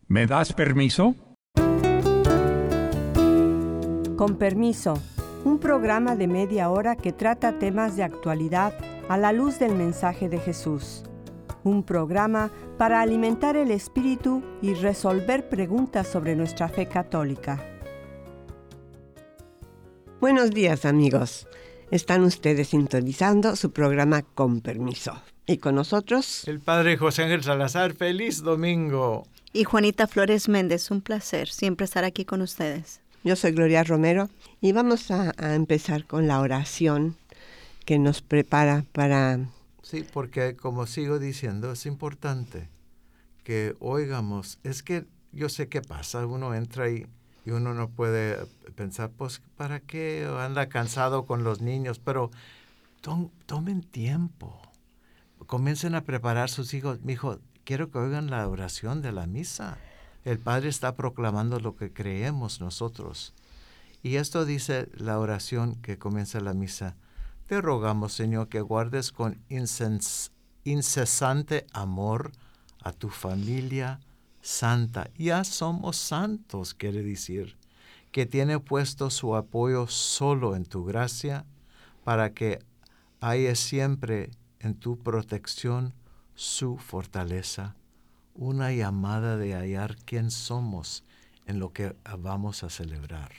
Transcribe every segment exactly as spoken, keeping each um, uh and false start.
¿Me das permiso? Con permiso, un programa de media hora que trata temas de actualidad a la luz del mensaje de Jesús. Un programa para alimentar el espíritu y resolver preguntas sobre nuestra fe católica. Buenos días, amigos. Están ustedes sintonizando su programa Con Permiso. Y con nosotros, el Padre José Ángel Salazar. ¡Feliz domingo! Y Juanita Flores Méndez. Un placer siempre estar aquí con ustedes. Yo soy Gloria Romero y vamos a, a empezar con la oración que nos prepara para... Sí, porque como sigo diciendo, es importante que oigamos. Es que yo sé qué pasa, uno entra ahí y uno no puede pensar, pues, ¿para qué? Anda cansado con los niños, pero tom, tomen tiempo. Comiencen a preparar sus hijos. Mi hijo, quiero que oigan la oración de la misa. El Padre está proclamando lo que creemos nosotros. Y esto dice la oración que comienza la misa. Te rogamos, Señor, que guardes con incens- incesante amor a tu familia santa. Ya somos santos, quiere decir, que tiene puesto su apoyo solo en tu gracia, para que haya siempre en tu protección su fortaleza, una llamada de hallar quién somos en lo que vamos a celebrar.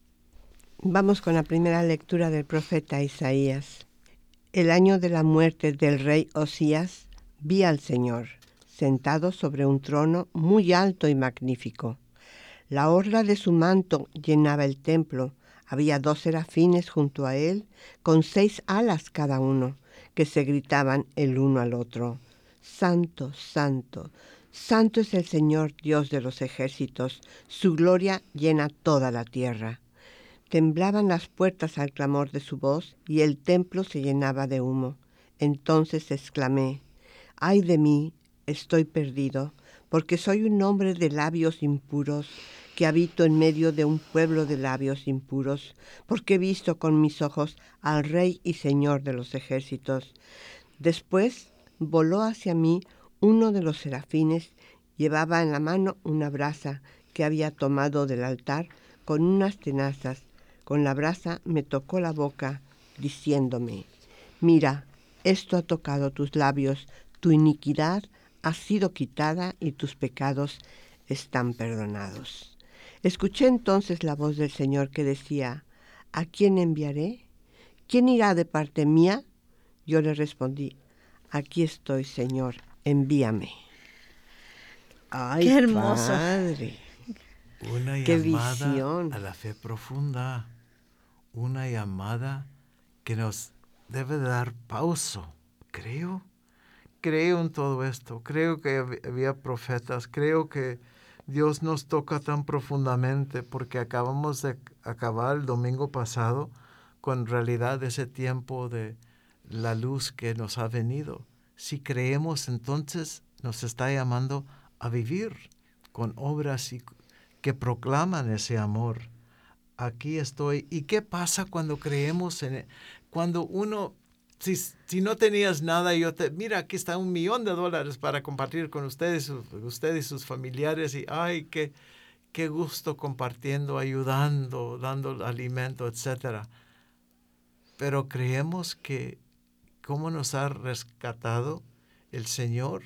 Vamos con la primera lectura del profeta Isaías. El año de la muerte del rey Osías, vi al Señor, sentado sobre un trono muy alto y magnífico. La orla de su manto llenaba el templo. Había dos serafines junto a él, con seis alas cada uno, que se gritaban el uno al otro. Santo, santo, santo es el Señor Dios de los ejércitos, su gloria llena toda la tierra. Temblaban las puertas al clamor de su voz y el templo se llenaba de humo. Entonces exclamé, ¡ay de mí, estoy perdido, porque soy un hombre de labios impuros, que habito en medio de un pueblo de labios impuros, porque he visto con mis ojos al Rey y Señor de los ejércitos. Después voló hacia mí uno de los serafines, llevaba en la mano una brasa que había tomado del altar con unas tenazas. Con la brasa me tocó la boca, diciéndome, mira, esto ha tocado tus labios, tu iniquidad ha sido quitada y tus pecados están perdonados. Escuché entonces la voz del Señor que decía, ¿a quién enviaré? ¿Quién irá de parte mía? Yo le respondí, aquí estoy, Señor, envíame. ¡Ay, qué hermoso! Padre! Una ¡Qué llamada visión! a la fe profunda. Una llamada que nos debe dar pauso. Creo, creo en todo esto. Creo que había profetas. Creo que Dios nos toca tan profundamente porque acabamos de acabar el domingo pasado con realidad ese tiempo de la luz que nos ha venido. Si creemos, entonces nos está llamando a vivir con obras y, que proclaman ese amor. Aquí estoy. ¿Y qué pasa cuando creemos en él? Cuando uno, si, si no tenías nada, yo te, mira, aquí está un millón de dólares para compartir con ustedes, ustedes y sus familiares, y ay, qué, qué gusto compartiendo, ayudando, dando alimento, etcétera. Pero creemos que cómo nos ha rescatado el Señor,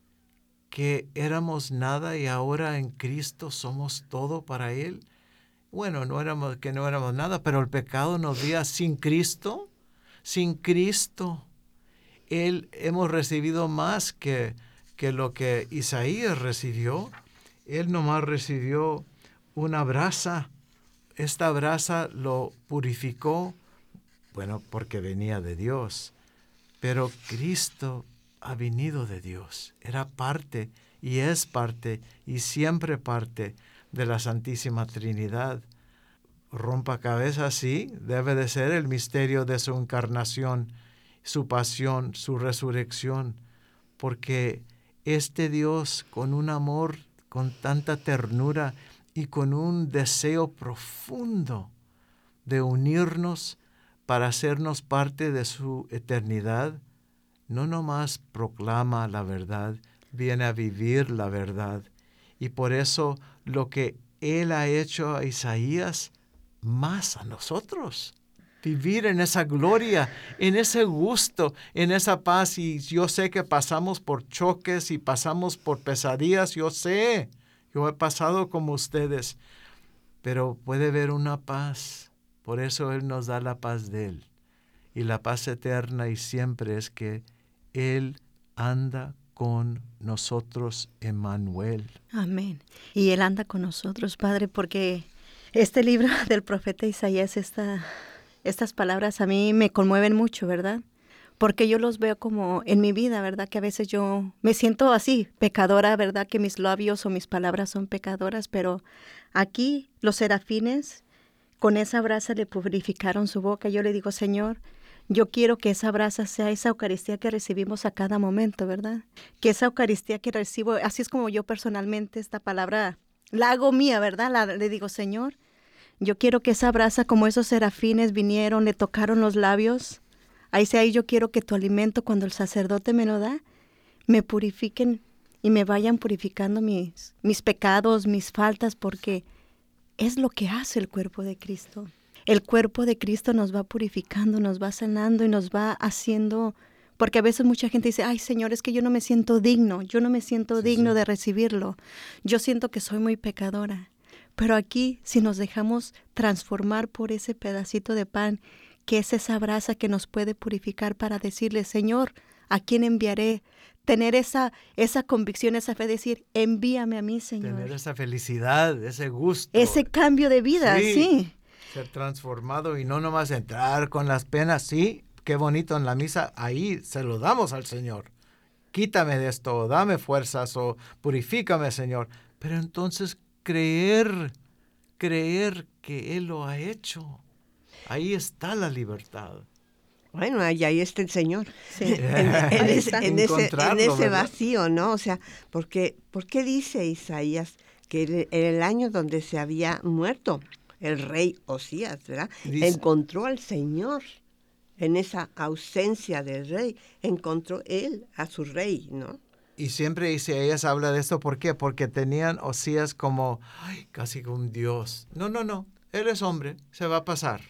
que éramos nada y ahora en Cristo somos todo para Él. Bueno, no éramos, que no éramos nada, pero el pecado nos dio sin Cristo, sin Cristo. Él hemos recibido más que, que lo que Isaías recibió. Él nomás recibió una brasa. Esta brasa lo purificó, bueno, porque venía de Dios. Pero Cristo ha venido de Dios. Era parte y es parte y siempre parte de la Santísima Trinidad. Rompacabezas, sí, debe de ser el misterio de su encarnación, su pasión, su resurrección, porque este Dios con un amor, con tanta ternura y con un deseo profundo de unirnos para hacernos parte de su eternidad, no nomás proclama la verdad, viene a vivir la verdad Y por eso lo que Él ha hecho a Isaías, más a nosotros. Vivir en esa gloria, en ese gusto, en esa paz. Y yo sé que pasamos por choques y pasamos por pesadillas, yo sé. Yo he pasado como ustedes. Pero puede haber una paz. Por eso Él nos da la paz de Él. Y la paz eterna y siempre es que Él anda con nosotros, Emmanuel. Amén. Y Él anda con nosotros, Padre, porque este libro del profeta Isaías, esta, estas palabras a mí me conmueven mucho, ¿verdad? Porque yo los veo como en mi vida, ¿verdad? Que a veces yo me siento así, pecadora, ¿verdad? Que mis labios o mis palabras son pecadoras, pero aquí los serafines con esa brasa le purificaron su boca. Yo le digo, Señor, yo quiero que esa brasa sea esa Eucaristía que recibimos a cada momento, ¿verdad? Que esa Eucaristía que recibo, así es como yo personalmente esta palabra la hago mía, ¿verdad? La, le digo, Señor, yo quiero que esa brasa, como esos serafines vinieron, le tocaron los labios, ahí sea, ahí yo quiero que tu alimento, cuando el sacerdote me lo da, me purifiquen y me vayan purificando mis, mis pecados, mis faltas, porque es lo que hace el cuerpo de Cristo. El cuerpo de Cristo nos va purificando, nos va sanando y nos va haciendo, porque a veces mucha gente dice, ay, Señor, es que yo no me siento digno, yo no me siento sí, digno sí. de recibirlo, yo siento que soy muy pecadora. Pero aquí, si nos dejamos transformar por ese pedacito de pan, que es esa brasa que nos puede purificar para decirle, Señor, ¿a quién enviaré? Tener esa, esa convicción, esa fe, decir, envíame a mí, Señor. Tener esa felicidad, ese gusto. Ese cambio de vida, sí. sí. Ser transformado y no nomás entrar con las penas, sí, qué bonito en la misa, ahí se lo damos al Señor. Quítame de esto, dame fuerzas o purifícame, Señor. Pero entonces creer, creer que Él lo ha hecho. Ahí está la libertad. Bueno, ahí, ahí está el Señor. Sí. en, en, ese, en, ese, en ese vacío, ¿no? O sea, porque, ¿por qué dice Isaías que en el año donde se había muerto el rey Osías, ¿verdad? Dice, encontró al Señor en esa ausencia del rey, encontró él a su rey, ¿no? Y siempre Isaías habla de esto, ¿por qué? Porque tenían Osías como, ay, casi un Dios. No, no, no, él es hombre, se va a pasar.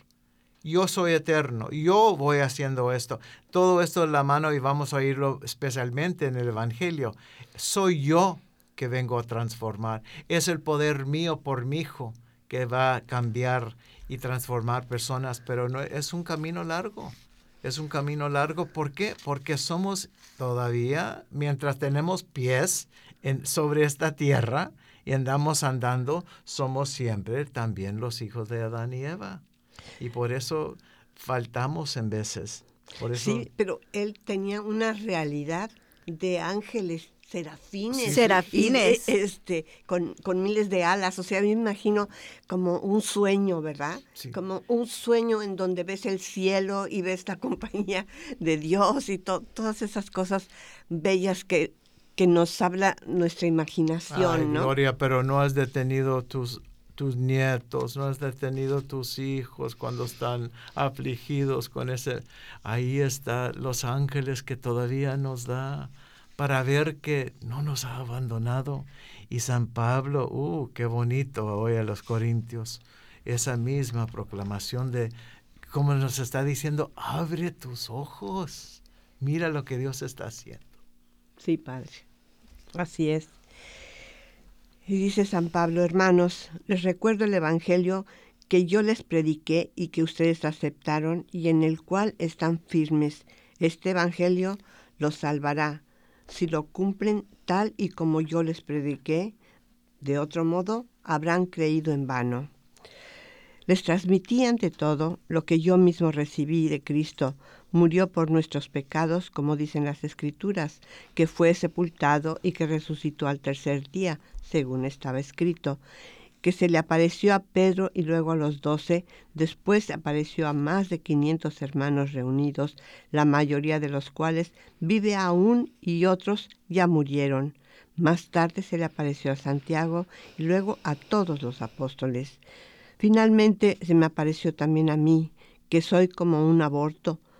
Yo soy eterno, yo voy haciendo esto. Todo esto en la mano y vamos a oírlo especialmente en el Evangelio. Soy yo que vengo a transformar. Es el poder mío por mi Hijo que va a cambiar y transformar personas, pero no es un camino largo. Es un camino largo, ¿por qué? Porque somos todavía, mientras tenemos pies en, sobre esta tierra y andamos andando, somos siempre también los hijos de Adán y Eva. Y por eso faltamos en veces. Por eso... Sí, pero él tenía una realidad de ángeles, serafines. Sí. Serafines. Y, este, con, con miles de alas. O sea, me imagino como un sueño, ¿verdad? Sí. Como un sueño en donde ves el cielo y ves la compañía de Dios y to, todas esas cosas bellas que, que nos habla nuestra imaginación, Ay, ¿no? Gloria, pero no has detenido tus... tus nietos, no has detenido tus hijos cuando están afligidos con ese. Ahí está los ángeles que todavía nos da para ver que no nos ha abandonado. Y San Pablo, uh, qué bonito hoy a los Corintios, esa misma proclamación de, como nos está diciendo, abre tus ojos, mira lo que Dios está haciendo. Sí, Padre, así es. Y dice San Pablo, hermanos, les recuerdo el Evangelio que yo les prediqué y que ustedes aceptaron y en el cual están firmes. Este Evangelio los salvará si lo cumplen tal y como yo les prediqué. De otro modo, habrán creído en vano. Les transmití ante todo lo que yo mismo recibí de Cristo. Murió por nuestros pecados, como dicen las Escrituras, que fue sepultado y que resucitó al tercer día, según estaba escrito, que se le apareció a Pedro y luego a los doce, después apareció a más de quinientos hermanos reunidos, la mayoría de los cuales vive aún y otros ya murieron. Más tarde se le apareció a Santiago y luego a todos los apóstoles. Finalmente se me apareció también a mí, que soy como un aborto,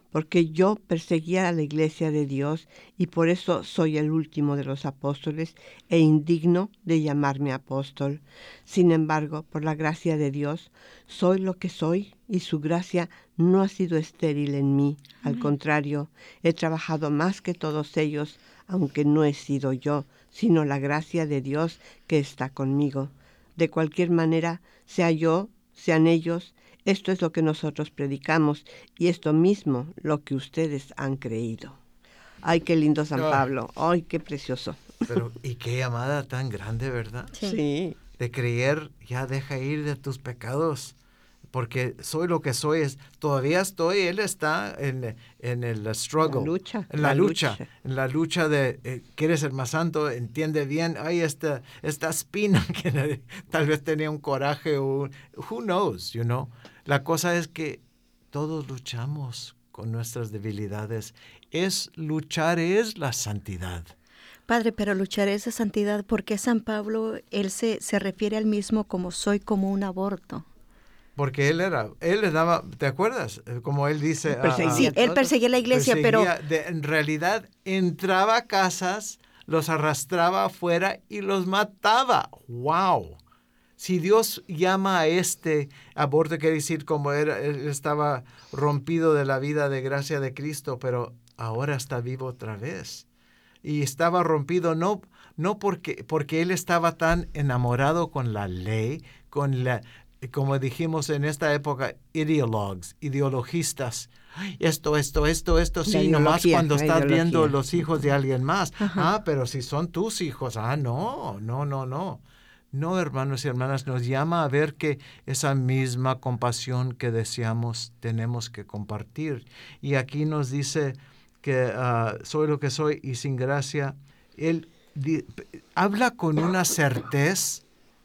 porque yo perseguía a la iglesia de Dios y por eso soy el último de los apóstoles e indigno de llamarme apóstol. Sin embargo, por la gracia de Dios, soy lo que soy y su gracia no ha sido estéril en mí. Al contrario, he trabajado más que todos ellos, aunque no he sido yo, sino la gracia de Dios que está conmigo. De cualquier manera, sea yo, sean ellos, esto es lo que nosotros predicamos y esto mismo lo que ustedes han creído. Ay, qué lindo San Oh. Pablo. Ay, qué precioso. Pero, y qué llamada tan grande, ¿verdad? Sí. Sí. De creer, ya deja ir de tus pecados, porque soy lo que soy, es, todavía estoy, él está en, en el struggle, La lucha, en la, la lucha, lucha. en la lucha de, eh, quieres ser más santo, entiende bien, hay esta, esta espina que tal vez tenía un coraje, o who knows, you know. La cosa es que todos luchamos con nuestras debilidades, es luchar, es la santidad. Padre, pero luchar esa santidad, porque San Pablo, él se, se refiere al mismo como soy como un aborto. Porque él era, él le daba, ¿te acuerdas? Como él dice. Perseguía. ah, Sí, a él todos. perseguía la iglesia, perseguía, pero de- en realidad entraba a casas, los arrastraba afuera y los mataba. ¡Wow! Si Dios llama a este aborto, quiere decir como era, él estaba rompido de la vida de gracia de Cristo, pero ahora está vivo otra vez. Y estaba rompido no, no porque, porque él estaba tan enamorado con la ley, con la, como dijimos en esta época, ideologues, ideologistas. Esto, esto, esto, esto, La sí, nomás ideología, cuando la estás ideología. viendo los hijos de alguien más. Ajá. Ah, pero si son tus hijos. Ah, no, no, no, no. No, hermanos y hermanas, nos llama a ver que esa misma compasión que deseamos tenemos que compartir. Y aquí nos dice que uh, soy lo que soy y sin gracia. Él di- habla con una certeza.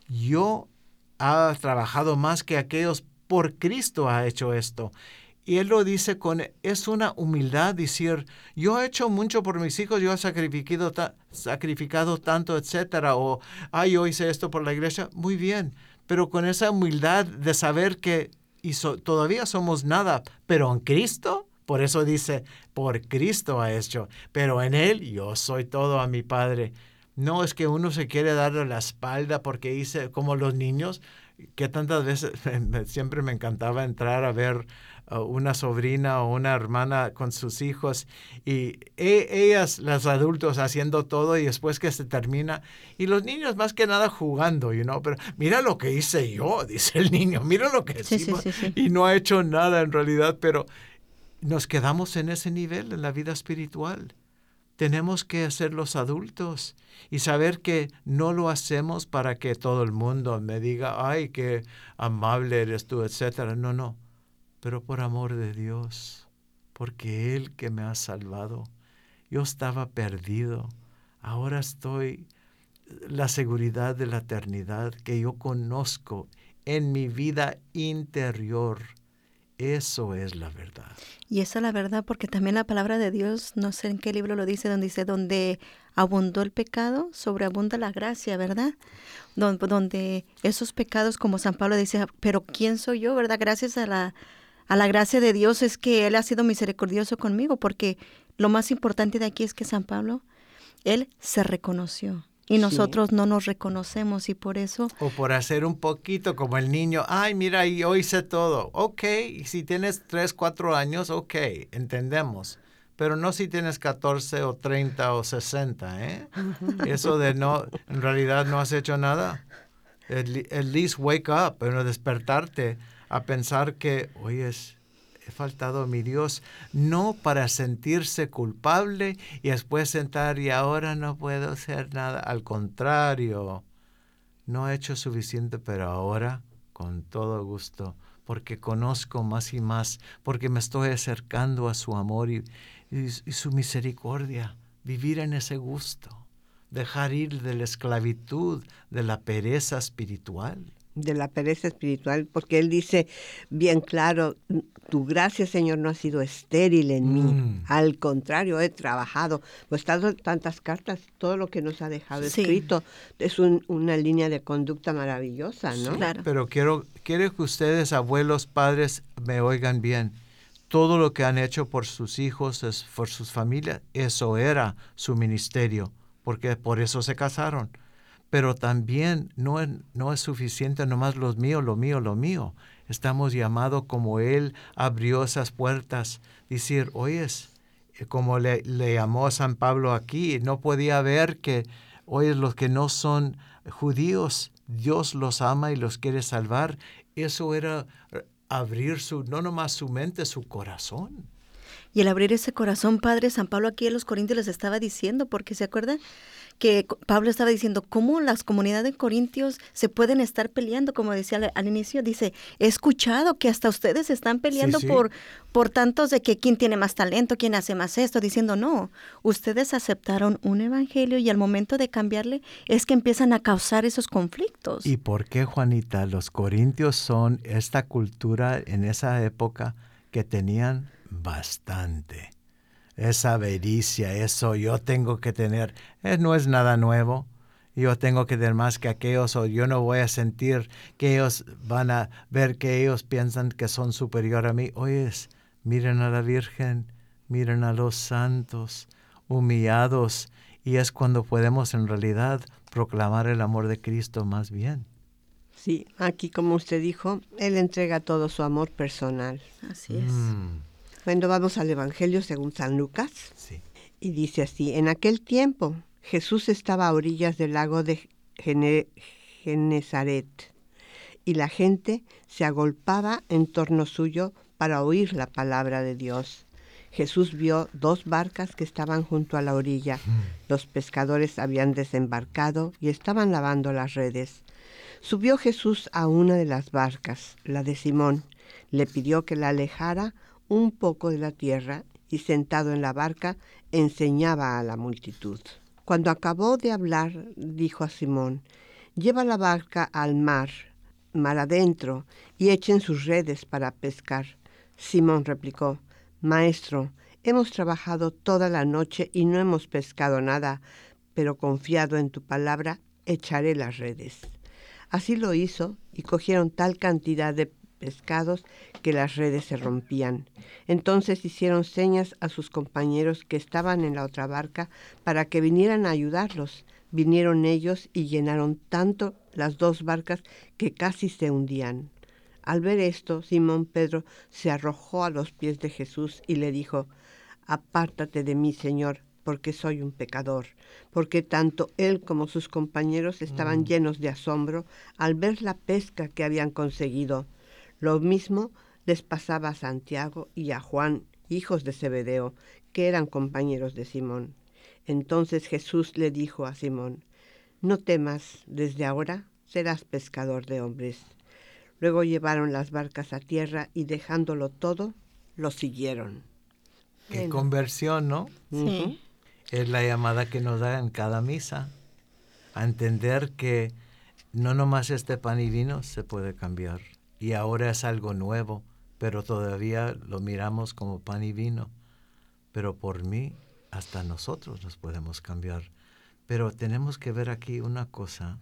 Yo he trabajado más que aquellos, por Cristo ha hecho esto. Y él lo dice con, es una humildad decir, yo he hecho mucho por mis hijos, yo he sacrificado, ta- sacrificado tanto, etcétera, o, ay, yo hice esto por la iglesia, muy bien, pero con esa humildad de saber que hizo, todavía somos nada, pero en Cristo, por eso dice, por Cristo ha hecho, pero en Él yo soy todo a mi Padre. No es que uno se quiere darle la espalda porque hice, como los niños, que tantas veces siempre me encantaba entrar a ver uh, una sobrina o una hermana con sus hijos y e- ellas, los adultos, haciendo todo y después que se termina y los niños más que nada jugando, you know, pero mira lo que hice yo, dice el niño, mira lo que Sí, sí, hicimos sí, sí. y no ha hecho nada en realidad, pero nos quedamos en ese nivel en la vida espiritual. Tenemos que ser los adultos y saber que no lo hacemos para que todo el mundo me diga, ay, qué amable eres tú, etcétera. No, no, pero por amor de Dios, porque Él que me ha salvado. Yo estaba perdido, ahora estoy, la seguridad de la eternidad que yo conozco en mi vida interior. Eso es la verdad. y esa es la verdad, porque también la palabra de Dios, no sé en qué libro lo dice, donde dice, donde abundó el pecado, sobreabunda la gracia, ¿verdad? Don- Donde esos pecados, como San Pablo dice, pero ¿quién soy yo, verdad? Gracias a la, a la gracia de Dios es que Él ha sido misericordioso conmigo, porque lo más importante de aquí es que San Pablo, Él se reconoció. Y Sí. nosotros no nos reconocemos y por eso, O por hacer un poquito como el niño, ay, mira, yo hice todo. Ok, y si tienes tres, cuatro años, ok, entendemos. Pero no si tienes catorce o treinta o sesenta, ¿eh? Eso de no, en realidad no has hecho nada. At, le- at least wake up, pero despertarte a pensar que, oye, he faltado a mi Dios, no para sentirse culpable y después sentar y ahora no puedo hacer nada. Al contrario, no he hecho suficiente, pero ahora con todo gusto, porque conozco más y más, porque me estoy acercando a su amor y, y, y su misericordia, vivir en ese gusto, dejar ir de la esclavitud, de la pereza espiritual. De la pereza espiritual, porque él dice bien claro, tu gracia, Señor, no ha sido estéril en mí, Mm. al contrario, he trabajado, pues tanto- tantas cartas, todo lo que nos ha dejado Sí. escrito, es un- una línea de conducta maravillosa, ¿no? claro. Pero quiero, quiero que ustedes, abuelos, padres, me oigan bien. todo lo que han hecho por sus hijos, es, por sus familias, eso era su ministerio, porque por eso se casaron. Pero también no es, no es suficiente nomás lo mío, lo mío, lo mío. Estamos llamados como Él abrió esas puertas, decir, oyes, como le, le llamó a San Pablo aquí, no podía ver que, oyes, los que no son judíos, Dios los ama y los quiere salvar. Eso era abrir su, no nomás su mente, su corazón. Y el abrir ese corazón, Padre, San Pablo aquí a los Corintios les estaba diciendo, porque ¿se acuerdan? Que Pablo estaba diciendo cómo las comunidades de Corintios se pueden estar peleando, como decía al, al inicio, dice, he escuchado que hasta ustedes están peleando sí, sí. por por tantos de que quién tiene más talento, quién hace más esto, diciendo no, ustedes aceptaron un evangelio y al momento de cambiarle es que empiezan a causar esos conflictos. ¿Y por qué, Juanita? Los corintios son esta cultura en esa época que tenían bastante. Esa avaricia, eso yo tengo que tener, eh, no es nada nuevo. Yo tengo que tener más que aquellos, o yo no voy a sentir que ellos van a ver que ellos piensan que son superior a mí. Oyes, miren a la Virgen, miren a los santos, humillados, y es cuando podemos en realidad proclamar el amor de Cristo más bien. Sí, aquí como usted dijo, Él entrega todo su amor personal. Así es. Mm. Bueno, vamos al Evangelio según San Lucas. Sí. Y dice así, en aquel tiempo Jesús estaba a orillas del lago de Gene- Genezaret y la gente se agolpaba en torno suyo para oír la palabra de Dios. Jesús vio dos barcas que estaban junto a la orilla. Mm. Los pescadores habían desembarcado y estaban lavando las redes. Subió Jesús a una de las barcas, la de Simón. Le pidió que la alejara un poco de la tierra y sentado en la barca enseñaba a la multitud. Cuando acabó de hablar, dijo a Simón, lleva la barca al mar, mar adentro, y echen sus redes para pescar. Simón replicó, Maestro, hemos trabajado toda la noche y no hemos pescado nada, pero confiado en tu palabra, echaré las redes. Así lo hizo y cogieron tal cantidad de pescados que las redes se rompían. Entonces hicieron señas a sus compañeros que estaban en la otra barca para que vinieran a ayudarlos. Vinieron ellos y llenaron tanto las dos barcas que casi se hundían. Al ver esto, Simón Pedro se arrojó a los pies de Jesús y le dijo, Apártate de mí, Señor, porque soy un pecador. Porque tanto él como sus compañeros estaban mm. llenos de asombro al ver la pesca que habían conseguido. Lo mismo les pasaba a Santiago y a Juan, hijos de Zebedeo, que eran compañeros de Simón. Entonces Jesús le dijo a Simón, No temas, desde ahora serás pescador de hombres. Luego llevaron las barcas a tierra y dejándolo todo, lo siguieron. Qué Bueno. conversión, ¿no? Sí. Uh-huh. Es la llamada que nos da en cada misa, a entender que no nomás este pan y vino se puede cambiar. Y ahora es algo nuevo, pero todavía lo miramos como pan y vino. Pero por mí, hasta nosotros nos podemos cambiar. Pero tenemos que ver aquí una cosa,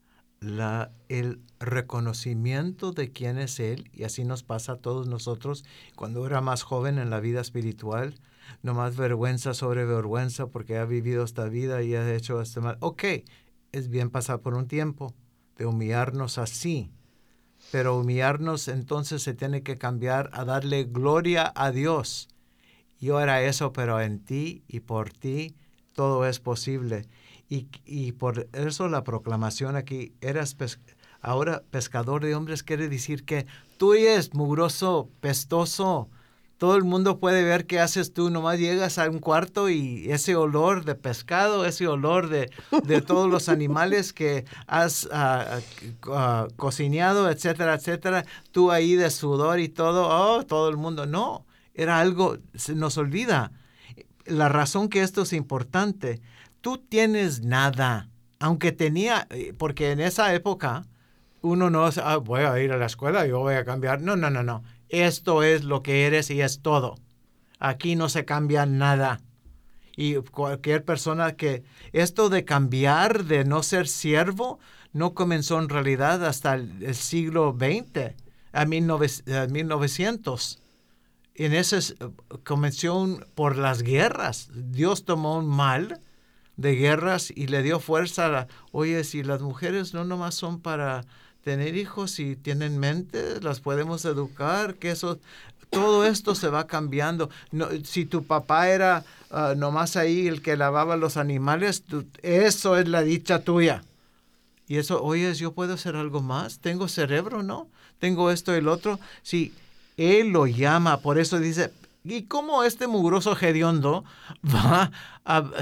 la, el reconocimiento de quién es Él, y así nos pasa a todos nosotros. Cuando era más joven en la vida espiritual, no más vergüenza sobre vergüenza porque ha vivido esta vida y ha hecho este mal. Ok, es bien pasar por un tiempo de humillarnos así. Pero humillarnos entonces se tiene que cambiar a darle gloria a Dios. Yo era eso, pero en ti y por ti todo es posible. Y, y por eso la proclamación aquí, eras pes- ahora pescador de hombres, quiere decir que tú eres mugroso, pestoso. Todo el mundo puede ver qué haces tú. Nomás llegas a un cuarto y ese olor de pescado, ese olor de, de todos los animales que has uh, uh, cocinado, etcétera, etcétera. Tú ahí de sudor y todo. Oh, todo el mundo. No, era algo, se nos olvida. La razón que esto es importante, tú tienes nada. Aunque tenía, porque en esa época uno no, ah, voy a ir a la escuela y yo voy a cambiar. No, no, no, no. Esto es lo que eres y es todo. Aquí no se cambia nada. Y cualquier persona que... Esto de cambiar, de no ser siervo, no comenzó en realidad hasta el, el siglo veinte, a mil novecientos. en esa comenzó por las guerras. Dios tomó un mal de guerras y le dio fuerza a la, oye, si las mujeres no nomás son para tener hijos y tienen mente, las podemos educar, que eso, todo esto se va cambiando. No, si tu papá era uh, nomás ahí el que lavaba los animales, tú, eso es la dicha tuya. Y eso, oye, yo puedo hacer algo más, tengo cerebro, ¿no? Tengo esto y el otro. Sí, él lo llama, por eso dice, ¿y cómo este mugroso hediondo va a, a,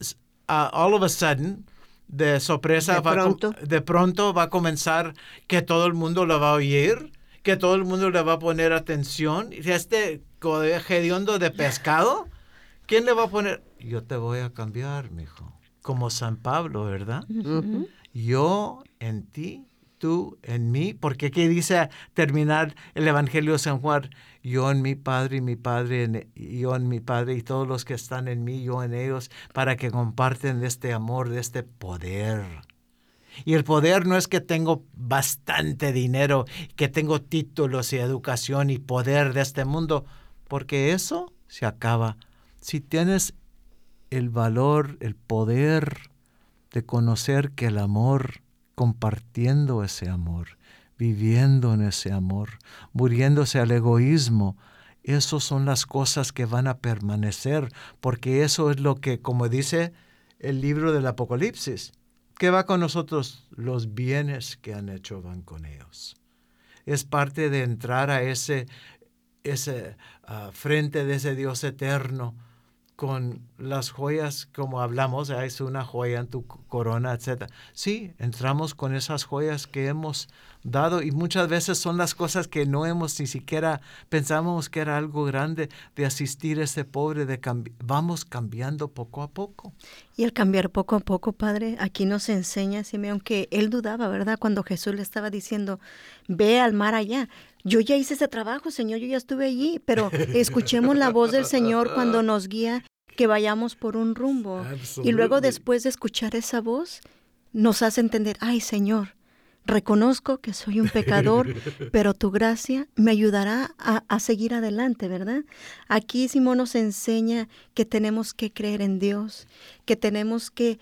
a all of a sudden, de sorpresa, de va pronto. A, de pronto va a comenzar que todo el mundo lo va a oír, que todo el mundo le va a poner atención? ¿Y este hediondo de pescado? ¿Quién le va a poner? Yo te voy a cambiar, mijo. Como San Pablo, ¿verdad? Uh-huh. Yo en ti, tú en mí, porque ¿qué dice terminar el Evangelio de San Juan? Yo en mi Padre y mi Padre, en, yo en mi Padre y todos los que están en mí, yo en ellos, para que comparten de este amor, de este poder. Y el poder no es que tengo bastante dinero, que tengo títulos y educación y poder de este mundo, porque eso se acaba. Si tienes el valor, el poder de conocer que el amor, compartiendo ese amor, viviendo en ese amor, muriéndose al egoísmo, esas son las cosas que van a permanecer, porque eso es lo que, como dice el libro del Apocalipsis, ¿qué va con nosotros? Los bienes que han hecho van con ellos. Es parte de entrar a ese, ese uh, frente de ese Dios eterno, con las joyas, como hablamos, ¿eh? Es una joya en tu corona, etcétera. Sí, entramos con esas joyas que hemos dado y muchas veces son las cosas que no hemos ni siquiera pensábamos que era algo grande, de asistir a ese pobre, de cambi- vamos cambiando poco a poco. Y el cambiar poco a poco, Padre, aquí nos enseña, Simeón, que él dudaba, ¿verdad? Cuando Jesús le estaba diciendo, ve al mar allá. Yo ya hice ese trabajo, Señor, yo ya estuve allí, pero escuchemos la voz del Señor cuando nos guía, que vayamos por un rumbo. Absolutely. Y luego después de escuchar esa voz, nos hace entender, ay, Señor, reconozco que soy un pecador, pero tu gracia me ayudará a, a seguir adelante, ¿verdad? Aquí Simón nos enseña que tenemos que creer en Dios, que tenemos que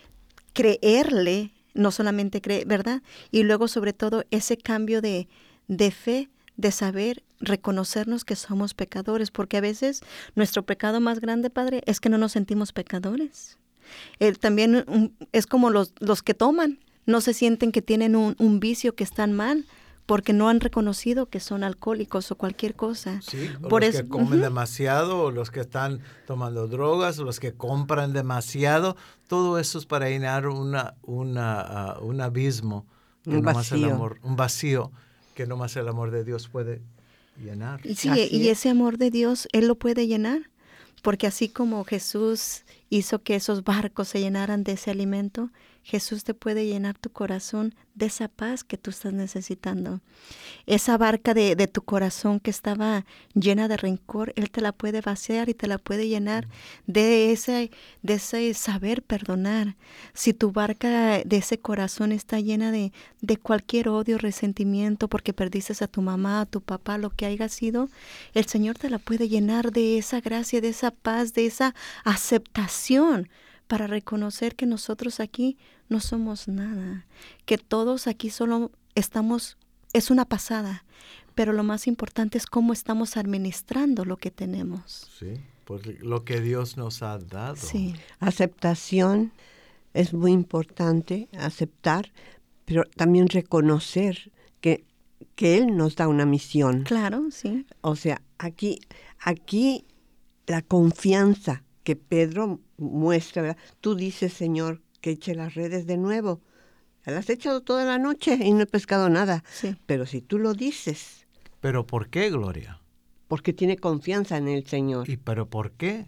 creerle, no solamente creer, ¿verdad? Y luego sobre todo ese cambio de, de fe, de saber reconocernos que somos pecadores, porque a veces nuestro pecado más grande, Padre, es que no nos sentimos pecadores. Eh, también um, es como los, los que toman, no se sienten que tienen un, un vicio, que están mal, porque no han reconocido que son alcohólicos o cualquier cosa. Sí, o Por los eso, que comen uh-huh. demasiado, o los que están tomando drogas, o los que compran demasiado, todo eso es para llenar una, una, uh, un abismo, que un nomás vacío. el amor, un vacío que nomás el amor de Dios puede llenar. Y sí, así y es. Ese amor de Dios, Él lo puede llenar, porque así como Jesús hizo que esos barcos se llenaran de ese alimento, Jesús te puede llenar tu corazón de esa paz que tú estás necesitando. Esa barca de, de tu corazón que estaba llena de rencor, Él te la puede vaciar y te la puede llenar de ese, de ese saber perdonar. Si tu barca de ese corazón está llena de, de cualquier odio, resentimiento, porque perdiste a tu mamá, a tu papá, lo que haya sido, el Señor te la puede llenar de esa gracia, de esa paz, de esa aceptación, para reconocer que nosotros aquí no somos nada, que todos aquí solo estamos, es una pasada, pero lo más importante es cómo estamos administrando lo que tenemos. Sí, por lo que Dios nos ha dado. Sí. Aceptación es muy importante, aceptar, pero también reconocer que, que Él nos da una misión. Claro, sí. O sea, aquí, aquí la confianza que Pedro muestra, ¿verdad? Tú dices, Señor, que eche las redes de nuevo. Las he echado toda la noche y no he pescado nada. Sí. Pero si tú lo dices. ¿Pero por qué, Gloria? Porque tiene confianza en el Señor. ¿Y pero por qué?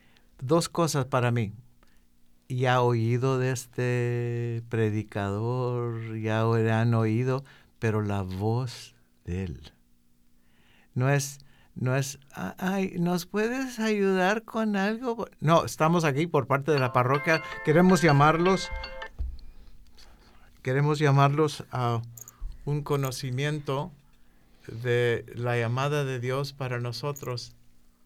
Dos cosas para mí. Ya he oído de este predicador, ya han oído, pero la voz de él. No es... No es, ay, ¿nos puedes ayudar con algo? No, estamos aquí por parte de la parroquia. Queremos llamarlos, queremos llamarlos a un conocimiento de la llamada de Dios para nosotros.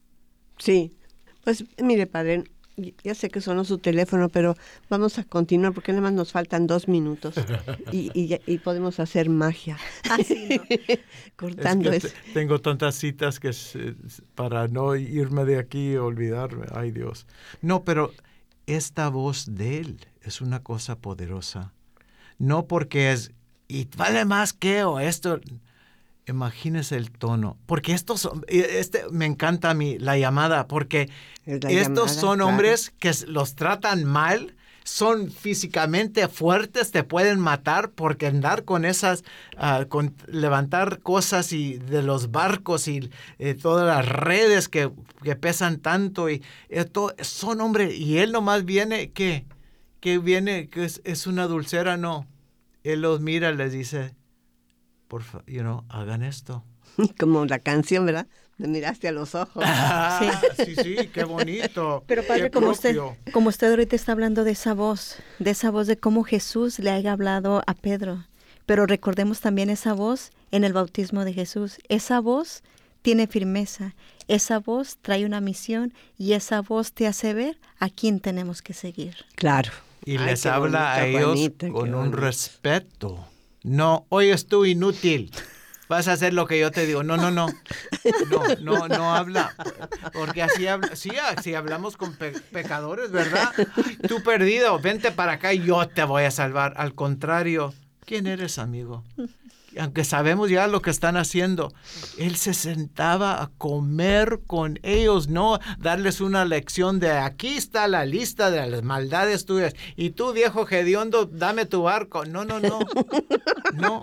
Sí. Pues mire, padre, ya sé que sonó su teléfono, pero vamos a continuar porque nada más nos faltan dos minutos y, y, y podemos hacer magia. Así, ¿no? Cortando es que eso. te, tengo tantas citas que es, para no irme de aquí y olvidarme. Ay, Dios. No, pero esta voz de Él es una cosa poderosa. No porque es, y vale más que o esto... Imagínese el tono, porque estos son, este me encanta a mí la llamada, porque La estos llamada, son claro. hombres que los tratan mal, son físicamente fuertes, te pueden matar porque andar con esas, uh, con levantar cosas y de los barcos y eh, todas las redes que, que pesan tanto y esto, son hombres y él nomás viene que que viene que es, es una dulcera, no, él los mira, les dice. Por favor, you know, hagan esto. Como la canción, ¿verdad? Me miraste a los ojos. Ah, sí, sí, qué bonito. Pero padre, qué como usted, propio. como usted ahorita está hablando de esa voz, de esa voz de cómo Jesús le haya hablado a Pedro. Pero recordemos también esa voz en el bautismo de Jesús. Esa voz tiene firmeza, esa voz trae una misión y esa voz te hace ver a quién tenemos que seguir. Claro. Y Ay, les qué habla a bonito, ellos Juanita, qué con un bonito. respeto. No, oyes tú inútil. Vas a hacer lo que yo te digo. No, no, no. No, no, no habla. Porque así habla. Sí, así hablamos con pe- pecadores, ¿verdad? Ay, tú perdido, vente para acá y yo te voy a salvar. Al contrario, ¿quién eres, amigo? Aunque sabemos ya lo que están haciendo, él se sentaba a comer con ellos, no darles una lección de aquí está la lista de las maldades tuyas. Y tú, viejo hediondo, dame tu barco. No, no, no. No.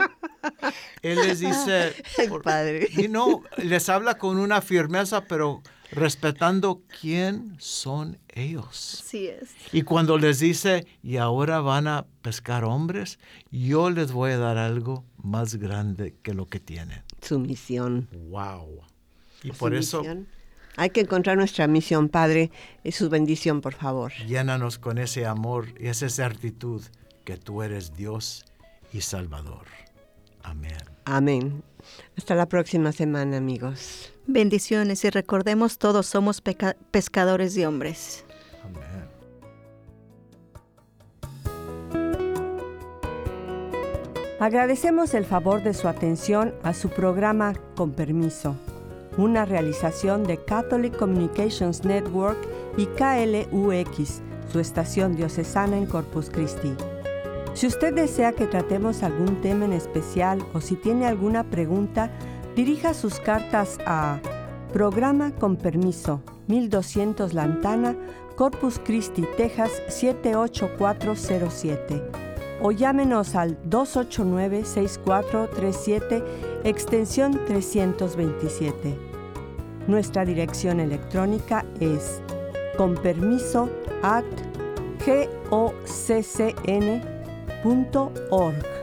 Él les dice, Ay, por- padre. y no, les habla con una firmeza, pero respetando quién son ellos. Así es. Y cuando les dice, y ahora van a pescar hombres, yo les voy a dar algo más grande que lo que tienen. Su misión. Wow. Y Su por eso, misión. Hay que encontrar nuestra misión, Padre, y su bendición, por favor. llénanos con ese amor y esa certitud que tú eres Dios y Salvador. Amén. Amén. Hasta la próxima semana, amigos. Bendiciones y recordemos todos somos peca- pescadores de hombres. Amén. Agradecemos el favor de su atención a su programa Con Permiso, una realización de Catholic Communications Network y K L U X, su estación diocesana en Corpus Christi. Si usted desea que tratemos algún tema en especial o si tiene alguna pregunta, dirija sus cartas a Programa Con Permiso, mil doscientos Lantana, Corpus Christi, Texas siete ocho cuatro cero siete. O llámenos al dos ocho nueve, seis cuatro tres siete, extensión trescientos veintisiete. Nuestra dirección electrónica es conpermiso at goccn punto org.